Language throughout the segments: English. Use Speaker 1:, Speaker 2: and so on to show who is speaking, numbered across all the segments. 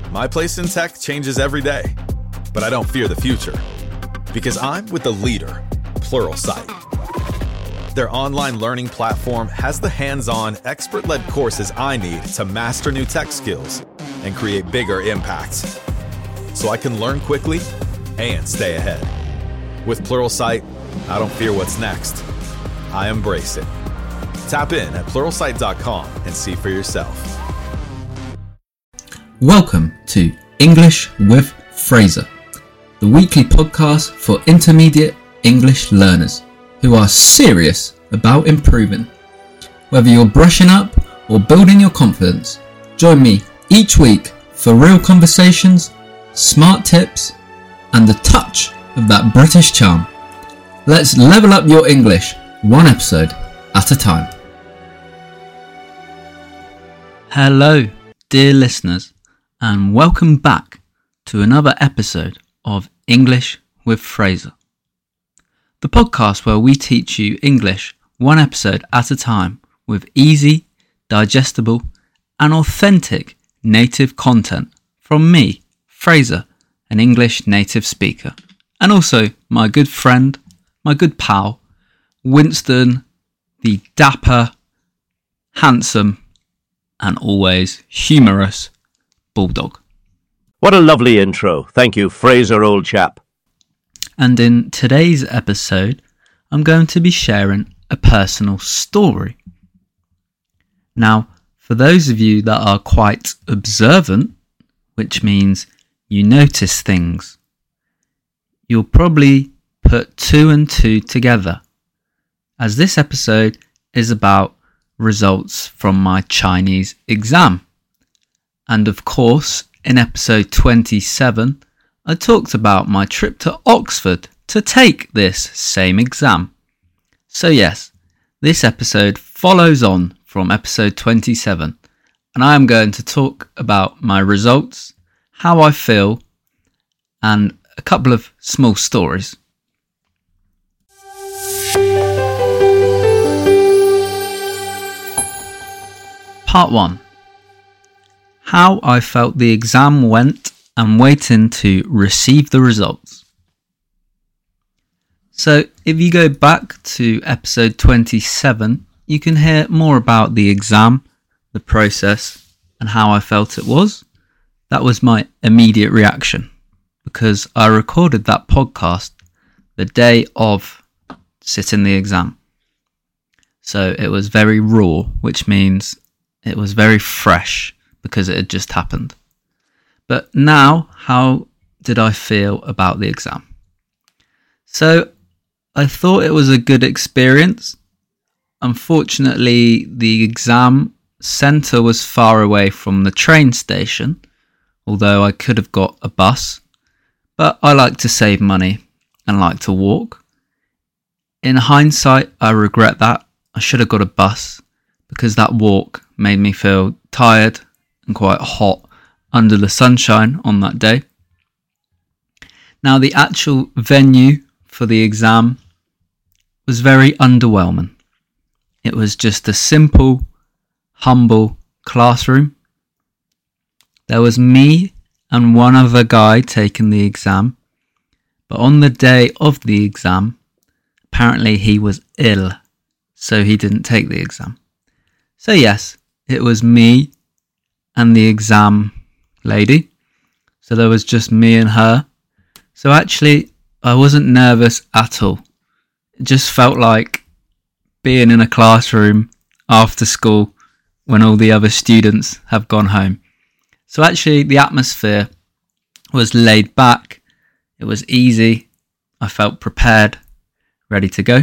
Speaker 1: My place in tech changes every day, but I don't fear the future because I'm with the leader, Pluralsight. Their online learning platform has the hands-on, expert-led courses I need to master new tech skills and create bigger impacts, so I can learn quickly and stay ahead. With Pluralsight, I don't fear what's next. I embrace it. Tap in at pluralsight.com and see for yourself.
Speaker 2: Welcome to English with Fraser, the weekly podcast for intermediate English learners who are serious about improving. Whether you're brushing up or building your confidence, join me each week for real conversations, smart tips, and the touch of that British charm. Let's level up your English one episode at a time. Hello, dear listeners, and welcome back to another episode of English with Fraser, the podcast where we teach you English one episode at a time with easy, digestible, and authentic native content from me, Fraser, an English native speaker, and also my good friend, my good pal, Winston, the dapper, handsome, and always humorous Bulldog.
Speaker 3: What a lovely intro. Thank you, Fraser, old chap.
Speaker 2: And in today's episode, I'm going to be sharing a personal story. Now, for those of you that are quite observant, which means you notice things, you'll probably put two and two together, as this episode is about results from my Chinese exam. And of course, in episode 27, I talked about my trip to Oxford to take this same exam. So yes, this episode follows on from episode 27, and I am going to talk about my results, how I feel, and a couple of small stories. Part 1. How I felt the exam went and waiting to receive the results. So if you go back to episode 27, you can hear more about the exam, the process, and how I felt it was. That was my immediate reaction because I recorded that podcast the day of sitting the exam. So it was very raw, which means it was very fresh because it had just happened. But now, how did I feel about the exam? So I thought it was a good experience. Unfortunately, the exam centre was far away from the train station, although I could have got a bus. But I like to save money and like to walk. In hindsight, I regret that. I should have got a bus because that walk made me feel tired and quite hot under the sunshine on that day. Now, the actual venue for the exam was very underwhelming. It was just a simple, humble classroom. There was me and one other guy taking the exam, but on the day of the exam, apparently he was ill, so he didn't take the exam. So yes, it was me and the exam lady. So there was just me and her. So actually, I wasn't nervous at all. It just felt like being in a classroom after school when all the other students have gone home. So actually, the atmosphere was laid back. It was easy. I felt prepared, ready to go.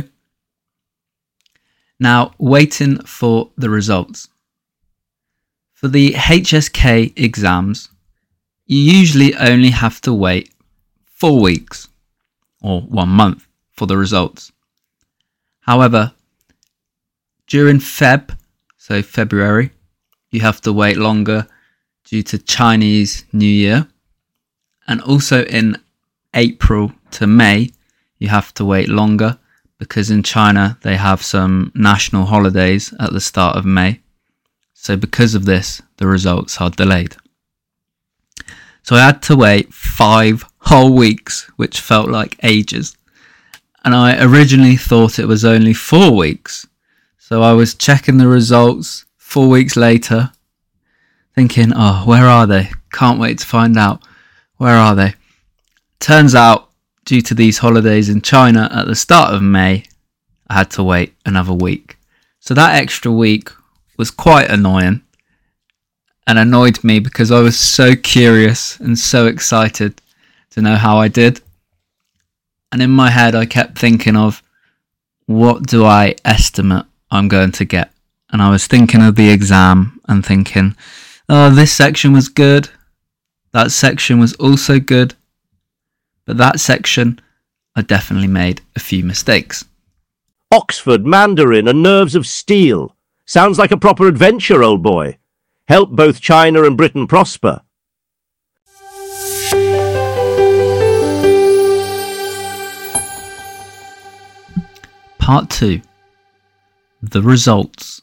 Speaker 2: Now, waiting for the results. For the HSK exams, you usually only have to wait 4 weeks or 1 month for the results. However, during February, you have to wait longer due to Chinese New Year. And also in April to May, you have to wait longer because in China they have some national holidays at the start of May. So because of this, the results are delayed. So I had to wait 5 whole weeks, which felt like ages. And I originally thought it was only 4 weeks. So I was checking the results 4 weeks later, thinking, oh, where are they? Can't wait to find out. Where are they? Turns out, due to these holidays in China at the start of May, I had to wait another week. So that extra week was quite annoying and annoyed me because I was so curious and so excited to know how I did. And in my head, I kept thinking of, what do I estimate I'm going to get? And I was thinking of the exam and thinking, oh, this section was good. That section was also good. But that section, I definitely made a few mistakes.
Speaker 3: Oxford, Mandarin, and nerves of steel. Sounds like a proper adventure, old boy. Help both China and Britain prosper.
Speaker 2: Part 2. The results.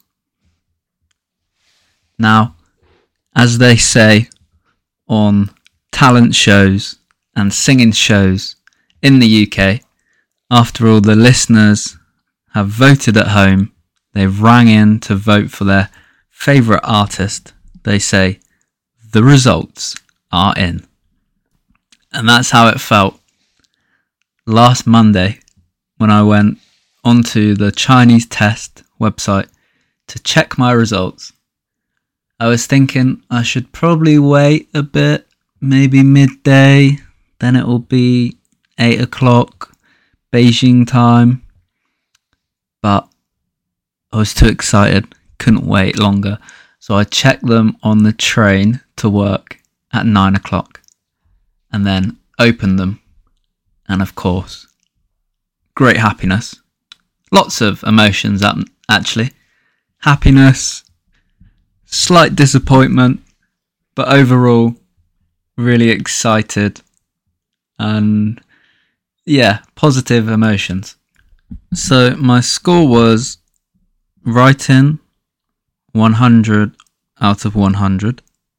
Speaker 2: Now, as they say on talent shows and singing shows in the UK, after all the listeners have voted at home, they've rang in to vote for their favourite artist, they say, the results are in. And that's how it felt last Monday when I went onto the Chinese test website to check my results. I was thinking I should probably wait a bit, maybe midday, then it will be 8 o'clock Beijing time. But I was too excited, couldn't wait longer. So I checked them on the train to work at 9 o'clock and then opened them. And of course, great happiness. Lots of emotions actually. Happiness, slight disappointment, but overall really excited and yeah, positive emotions. So my score was writing 100 out of 100,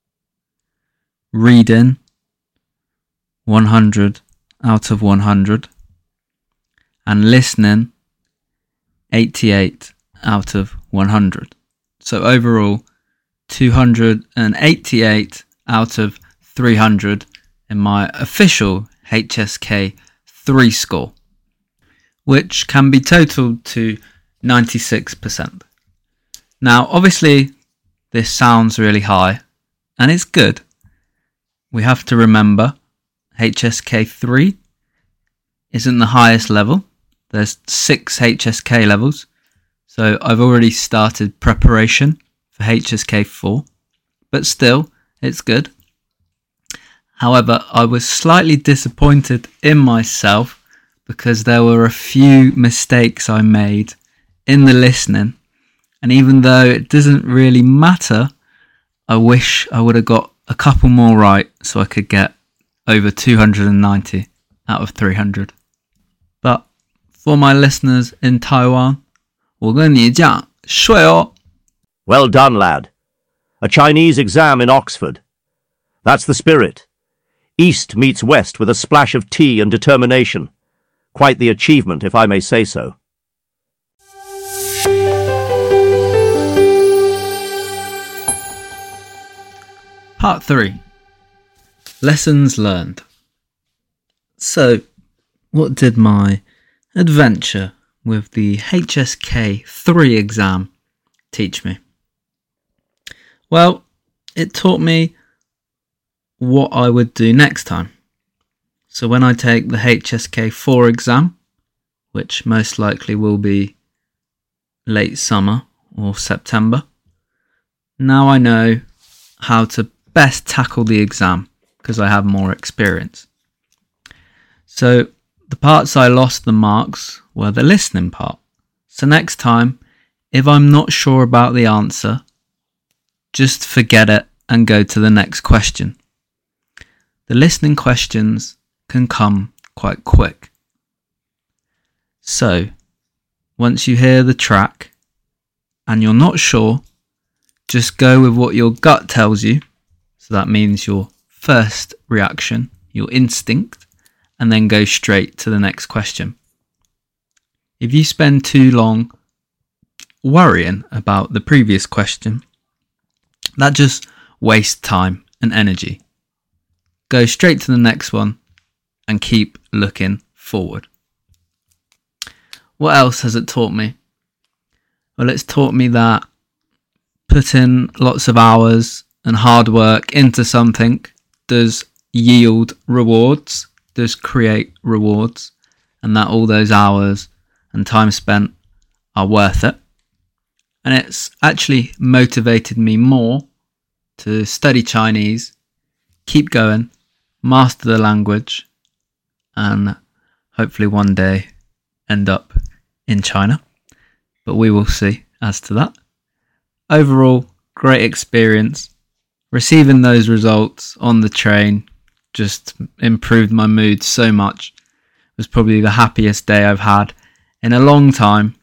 Speaker 2: reading 100 out of 100, and listening 88 out of 100. So overall 288 out of 300 in my official HSK 3 score, which can be totaled to 96%. Now, obviously, this sounds really high, and it's good. We have to remember HSK 3 isn't the highest level. There's 6 HSK levels, so I've already started preparation for HSK 4, but still, it's good. However, I was slightly disappointed in myself because there were a few mistakes I made in the listening, and even though it doesn't really matter, I wish I would have got a couple more right so I could get over 290 out of 300. But for my listeners in Taiwan, 我跟你讲，睡哦。
Speaker 3: Well done, lad. A Chinese exam in Oxford. That's the spirit. East meets West with a splash of tea and determination. Quite the achievement, if I may say so.
Speaker 2: Part 3. Lessons learned. So, what did my adventure with the HSK 3 exam teach me? Well, it taught me what I would do next time. So when I take the HSK 4 exam, which most likely will be late summer or September, now I know how to best tackle the exam because I have more experience. So the parts I lost the marks were the listening part. So next time, if I'm not sure about the answer, just forget it and go to the next question. The listening questions can come quite quick. So, once you hear the track and you're not sure, just go with what your gut tells you. So that means your first reaction, your instinct, and then go straight to the next question. If you spend too long worrying about the previous question, that just wastes time and energy. Go straight to the next one and keep looking forward. What else has it taught me? Well, it's taught me that putting lots of hours and hard work into something does yield rewards, does create rewards, and that all those hours and time spent are worth it. And it's actually motivated me more to study Chinese, keep going, master the language, and hopefully one day end up in China. But we will see as to that. Overall, great experience. Receiving those results on the train just improved my mood so much. It was probably the happiest day I've had in a long time,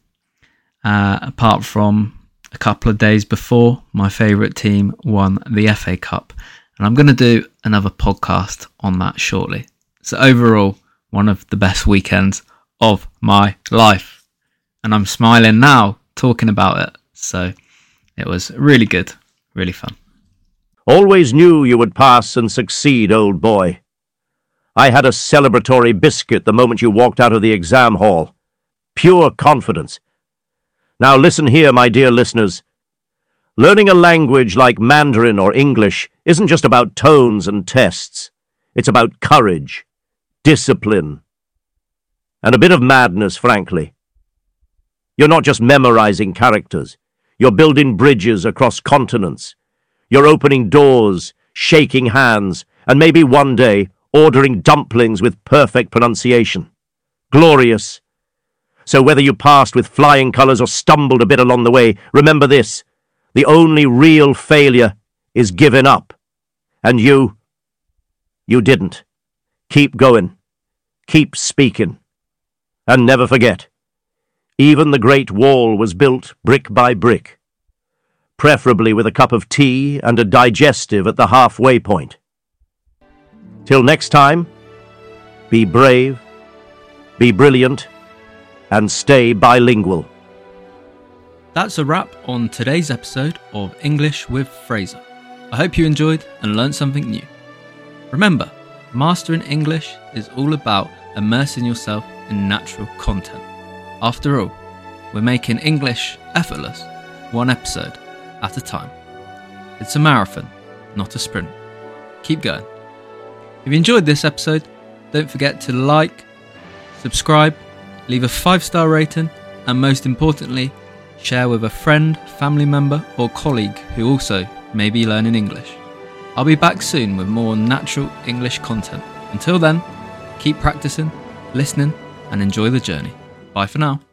Speaker 2: apart from a couple of days before my favourite team won the FA Cup. And I'm going to do another podcast on that shortly. So overall, one of the best weekends of my life. And I'm smiling now talking about it. So it was really good, really fun.
Speaker 3: Always knew you would pass and succeed, old boy. I had a celebratory biscuit the moment you walked out of the exam hall. Pure confidence. Now listen here, my dear listeners. Learning a language like Mandarin or English isn't just about tones and tests. It's about courage, discipline, and a bit of madness, frankly. You're not just memorizing characters. You're building bridges across continents. You're opening doors, shaking hands, and maybe one day ordering dumplings with perfect pronunciation. Glorious. So whether you passed with flying colours or stumbled a bit along the way, remember this: the only real failure is giving up. And you didn't. Keep going. Keep speaking. And never forget, even the Great Wall was built brick by brick, preferably with a cup of tea and a digestive at the halfway point. Till next time, be brave, be brilliant, and stay bilingual.
Speaker 2: That's a wrap on today's episode of English with Fraser. I hope you enjoyed and learned something new. Remember, mastering English is all about immersing yourself in natural content. After all, we're making English effortless, one episode at a time. It's a marathon, not a sprint. Keep going. If you enjoyed this episode, don't forget to like, subscribe, leave a 5-star rating, and most importantly, share with a friend, family member, or colleague who also may be learning English. I'll be back soon with more natural English content. Until then, keep practicing, listening, and enjoy the journey. Bye for now.